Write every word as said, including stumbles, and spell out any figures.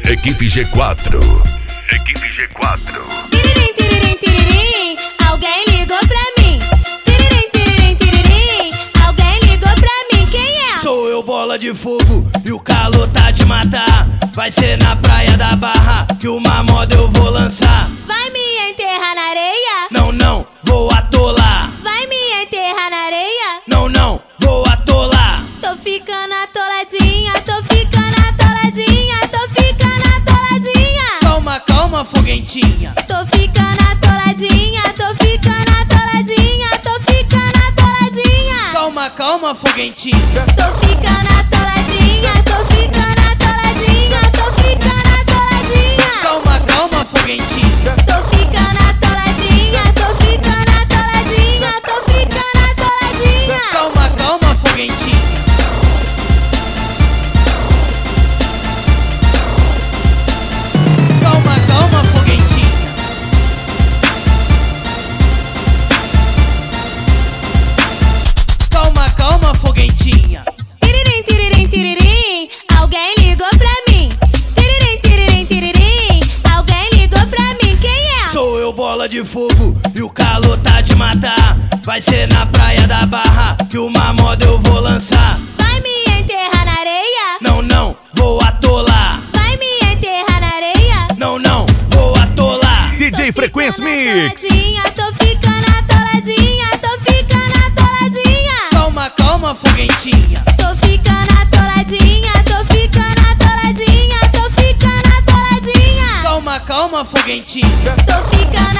Equipe G quatro. Equipe G quatro. Tiririm, tiririm, tiririm, alguém ligou pra mim. Tiririm, tiririm, tiririm, alguém ligou pra mim. Quem é? Sou eu, bola de fogo, e o calor tá de matar. Vai ser na praia da Barra que uma moda eu vou lançar. Vai me enterrar na areia? Não, não, vou atolar. Vai me enterrar na areia? Não, não, vou atolar. Tô ficando atoladinha, tô ficando atoladinha, tô ficando atoladinha. Calma, calma, foguentinha. Tô ficando atoladinha, tô ficando atoladinha, tô ficando atoladinha. Calma, calma, foguentinha. Tô ficando atoladinha, tô ficando atoladinha, tô ficando atoladinha. Calma, calma, foguentinha. Tô ficando atoladinha, tô ficando atoladinha, tô ficando atoladinha. Calma, calma, foguentinha. Calma, calma, foguentinha. Calma, calma, foguentinha. Tiririm, tiririm, tiririm, alguém ligou pra mim. Tiririm, tiririm, tiririm, alguém ligou pra mim. Quem é? Sou eu, bola de fogo, e o calor tá de matar. Vai ser na praia da Barra que uma moda eu vou lançar. Vai me enterrar na areia? Não, não, vou atolar. Vai me enterrar na areia? Não, não, vou atolar. D J Frequência Mix. Atoladinha, tô ficando atoladinha, tô ficando atoladinha. Calma, calma, foguentinha. Tô ficando atoladinha, tô ficando atoladinha, tô ficando atoladinha. Calma, calma, foguentinha. Tô ficando